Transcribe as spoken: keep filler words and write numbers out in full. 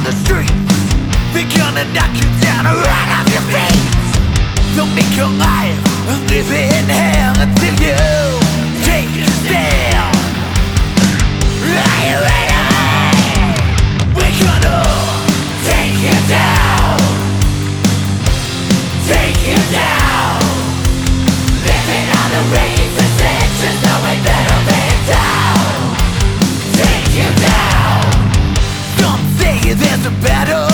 the streets. They're gonna knock you down right off your feet. They'll make your life live in hell until you take a stand. Are you ready? We're gonna take you down, take you down. Living on the rains and stitches, knowing that I'll be down. Take you down. Some say there's a battle